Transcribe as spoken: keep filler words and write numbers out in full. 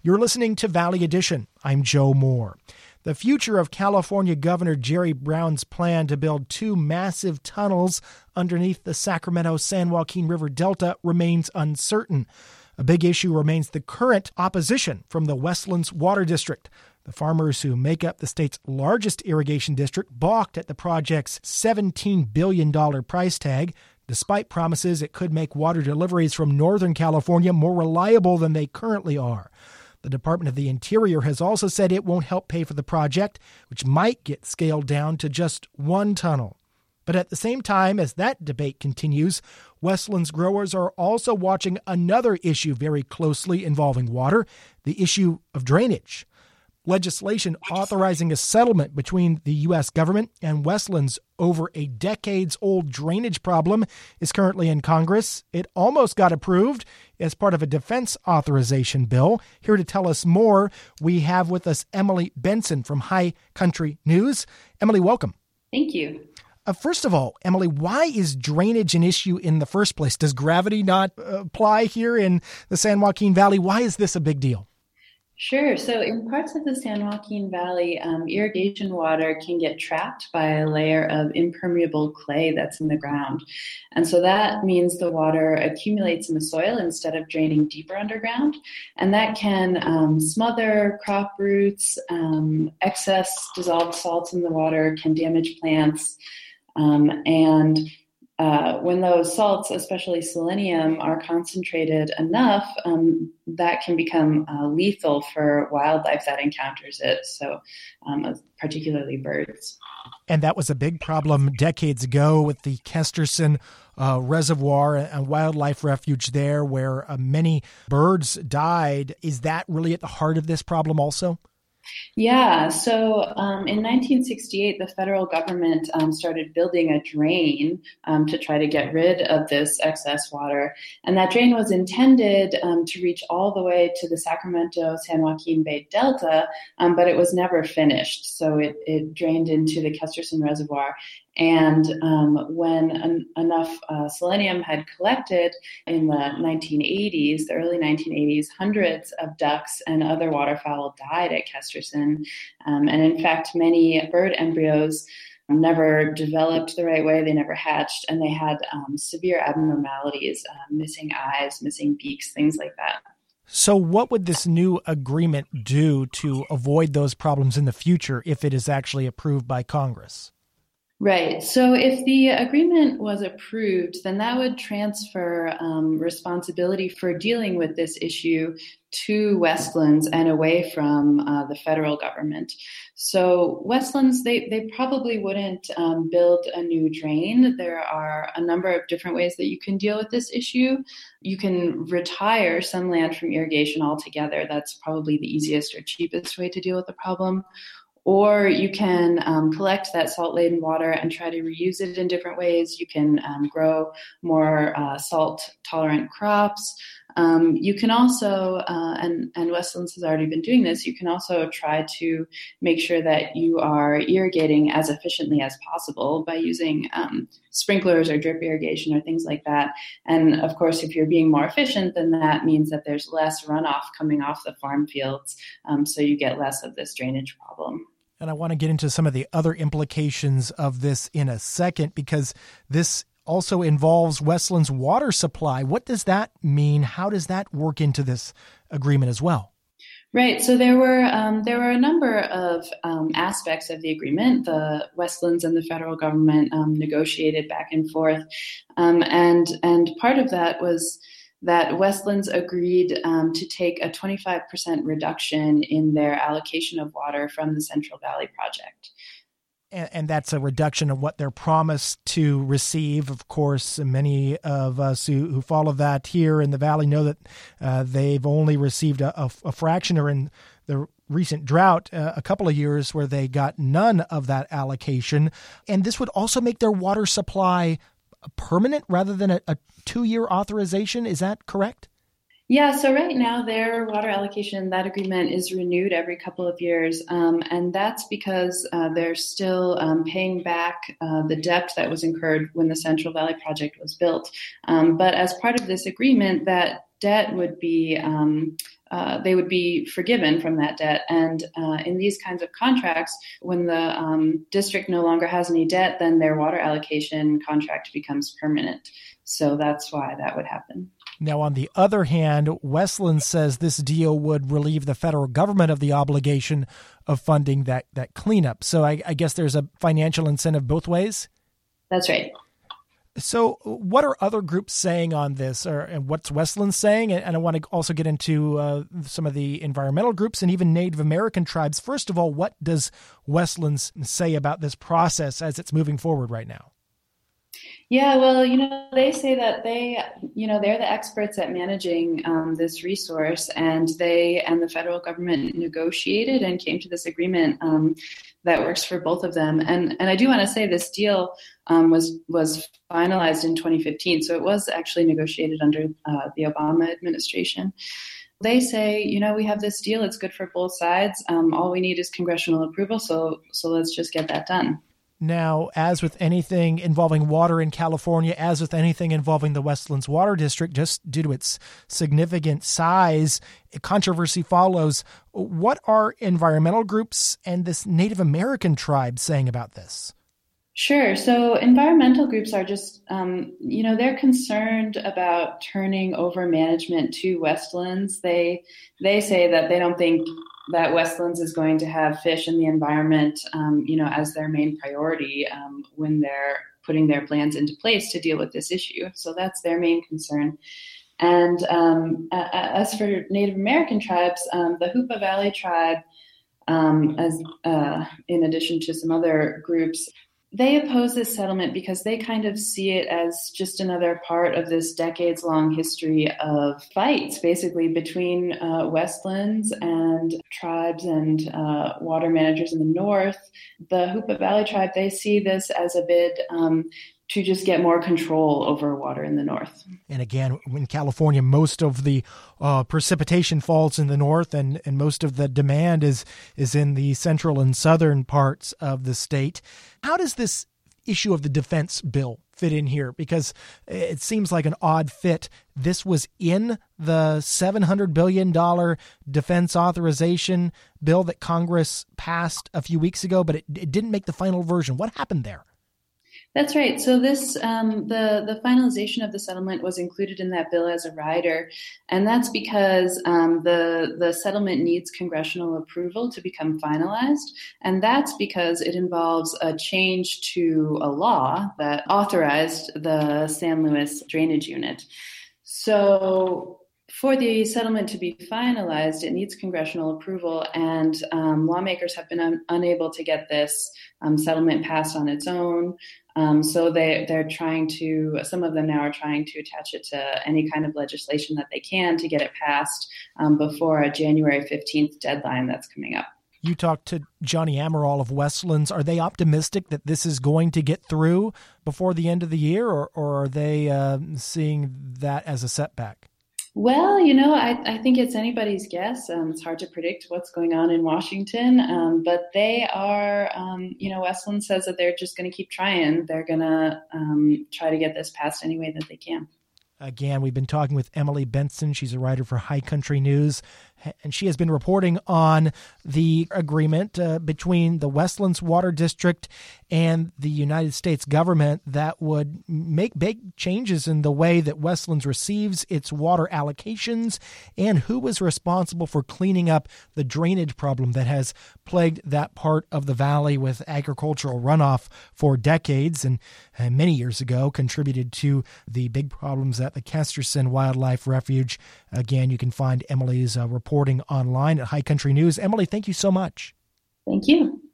You're listening to Valley Edition. I'm Joe Moore. The future of California Governor Jerry Brown's plan to build two massive tunnels underneath the Sacramento-San Joaquin River Delta remains uncertain. A big issue remains the current opposition from the Westlands Water District. The farmers who make up the state's largest irrigation district balked at the project's seventeen billion dollars price tag, despite promises it could make water deliveries from Northern California more reliable than they currently are. The Department of the Interior has also said it won't help pay for the project, which might get scaled down to just one tunnel. But at the same time as that debate continues, Westlands growers are also watching another issue very closely involving water, the issue of drainage. Legislation authorizing a settlement between the U S government and Westlands over a decades-old drainage problem is currently in Congress. It almost got approved as part of a defense authorization bill. Here to tell us more, we have with us Emily Benson from High Country News. Emily, welcome. Thank you. Uh, first of all, Emily, why is drainage an issue in the first place? Does gravity not uh, apply here in the San Joaquin Valley? Why is this a big deal? Sure. So in parts of the San Joaquin Valley, um, irrigation water can get trapped by a layer of impermeable clay that's in the ground. And so that means the water accumulates in the soil instead of draining deeper underground. And that can um, smother crop roots. Um, excess dissolved salts in the water can damage plants. Um, and Uh, when those salts, especially selenium, are concentrated enough, um, that can become uh, lethal for wildlife that encounters it, so um, particularly birds. And that was a big problem decades ago with the Kesterson uh, Reservoir and wildlife refuge there, where uh, many birds died. Is that really at the heart of this problem also? Yeah, so um, in nineteen sixty-eight, the federal government um, started building a drain um, to try to get rid of this excess water. And that drain was intended um, to reach all the way to the Sacramento-San Joaquin Bay Delta, um, but it was never finished. So it, it drained into the Kesterson Reservoir. And um, when en- enough uh, selenium had collected in the nineteen eighties, the early nineteen eighties, hundreds of ducks and other waterfowl died at Kesterson. Um, and in fact, many bird embryos never developed the right way, they never hatched, and they had um, severe abnormalities, uh, missing eyes, missing beaks, things like that. So what would this new agreement do to avoid those problems in the future if it is actually approved by Congress? Right. So if the agreement was approved, then that would transfer um, responsibility for dealing with this issue to Westlands and away from uh, the federal government. So Westlands, they, they probably wouldn't um, build a new drain. There are a number of different ways that you can deal with this issue. You can retire some land from irrigation altogether. That's probably the easiest or cheapest way to deal with the problem. Or you can um, collect that salt-laden water and try to reuse it in different ways. You can um, grow more uh, salt-tolerant crops. Um, you can also, uh, and, and Westlands has already been doing this, you can also try to make sure that you are irrigating as efficiently as possible by using um, sprinklers or drip irrigation or things like that. And of course, if you're being more efficient, then that means that there's less runoff coming off the farm fields, um, so you get less of this drainage problem. And I want to get into some of the other implications of this in a second, because this also involves Westlands' water supply. What does that mean? How does that work into this agreement as well? Right. So there were um, there were a number of um, aspects of the agreement. The Westlands and the federal government um, negotiated back and forth, um, and and part of that was that Westlands agreed um, to take a twenty-five percent reduction in their allocation of water from the Central Valley Project. And, and that's a reduction of what they're promised to receive. Of course, many of us who, who follow that here in the Valley know that uh, they've only received a, a, a fraction, or in the recent drought, uh, a couple of years where they got none of that allocation. And this would also make their water supply permanent rather than a, a two-year authorization. Is that correct? Yeah, so right now their water allocation, that agreement is renewed every couple of years, um, and that's because uh, they're still um, paying back uh, the debt that was incurred when the Central Valley Project was built. Um, but as part of this agreement, that debt would be um, uh, they would be forgiven from that debt. And uh, in these kinds of contracts, when the um, district no longer has any debt, then their water allocation contract becomes permanent. So that's why that would happen. Now, on the other hand, Westland says this deal would relieve the federal government of the obligation of funding that, that cleanup. So I, I guess there's a financial incentive both ways? That's right. So what are other groups saying on this, or and what's Westland saying? And I want to also get into uh, some of the environmental groups and even Native American tribes. First of all, what does Westland say about this process as it's moving forward right now? Yeah, well, you know, they say that they, you know, they're the experts at managing um, this resource, and they and the federal government negotiated and came to this agreement um, that works for both of them. And and I do want to say this deal um, was was finalized in twenty fifteen, so it was actually negotiated under uh, the Obama administration. They say, you know, we have this deal; it's good for both sides. Um, all we need is congressional approval, so so let's just get that done. Now, as with anything involving water in California, as with anything involving the Westlands Water District, just due to its significant size, controversy follows. What are environmental groups and this Native American tribe saying about this? Sure. So environmental groups are just, um, you know, they're concerned about turning over management to Westlands. They they say that they don't think that Westlands is going to have fish in the environment, um, you know, as their main priority um, when they're putting their plans into place to deal with this issue. So that's their main concern. And um, uh, as for Native American tribes, um, the Hoopa Valley tribe, um, as uh, in addition to some other groups, they oppose this settlement because they kind of see it as just another part of this decades-long history of fights, basically, between uh, Westlands and tribes and uh, water managers in the north. The Hoopa Valley tribe, they see this as a bid um, to just get more control over water in the north. And again, in California, most of the uh, precipitation falls in the north, and, and most of the demand is is in the central and southern parts of the state. How does this issue of the defense bill fit in here? Because it seems like an odd fit. This was in the seven hundred billion dollars defense authorization bill that Congress passed a few weeks ago, but it, it didn't make the final version. What happened there? That's right. So this, um, the the finalization of the settlement was included in that bill as a rider, and that's because um, the the settlement needs congressional approval to become finalized, and that's because it involves a change to a law that authorized the San Luis Drainage Unit. So for the settlement to be finalized, it needs congressional approval, and um, lawmakers have been un- unable to get this um, settlement passed on its own. Um, so they, they're trying to, some of them now are trying to attach it to any kind of legislation that they can to get it passed um, before a January fifteenth deadline that's coming up. You talked to Johnny Amaral of Westlands. Are they optimistic that this is going to get through before the end of the year, or, or are they uh, seeing that as a setback? Well, you know, I, I think it's anybody's guess. Um, it's hard to predict what's going on in Washington, um, but they are, um, you know, Westland says that they're just going to keep trying. They're going to um, try to get this passed any way that they can. Again, we've been talking with Emily Benson. She's a writer for High Country News, and she has been reporting on the agreement uh, between the Westlands Water District and the United States government that would make big changes in the way that Westlands receives its water allocations and who is responsible for cleaning up the drainage problem that has plagued that part of the valley with agricultural runoff for decades and, and many years ago contributed to the big problems at the Kesterson Wildlife Refuge. Again, you can find Emily's uh, reporting online at High Country News. Emily, thank you so much. Thank you.